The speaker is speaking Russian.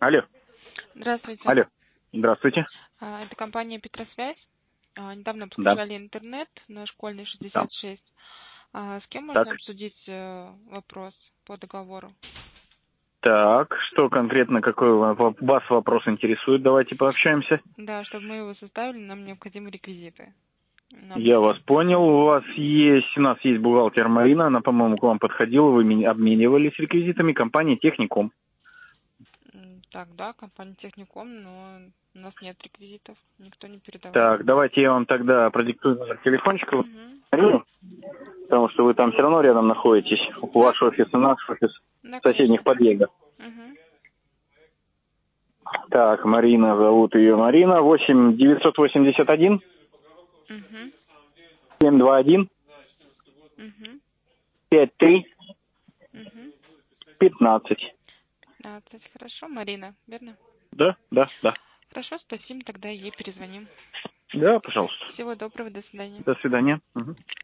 Алло, Здравствуйте. алло. Здравствуйте. Это компания «Петросвязь». Недавно Да, подключали интернет на школьный да. 66. С кем можно Так, обсудить вопрос по договору? так, что конкретно, какой вас вопрос интересует? Давайте пообщаемся. Да, чтобы мы его составили, нам необходимы реквизиты. Нам Я вас понял. У нас есть бухгалтер Марина, она, по-моему, к вам подходила, вы обменивались реквизитами компании Техником. Так, да, компания «Техником», но у нас нет реквизитов, никто не передавал. Так, давайте я вам тогда продиктую номер телефончика Мгм. Марины, потому что вы там все равно рядом находитесь. Да, Ваш офис и наш офис да, в соседних конечно. подъездах. Мгм. Так, Марина, зовут ее Марина. 8 981 Мгм. 721 Мгм. 53 Мгм. 15. 15. Хорошо, Марина, верно? Да, да, да. Хорошо, спасибо, тогда ей перезвоним. Да, пожалуйста. Всего доброго, до свидания. До свидания. Мгм.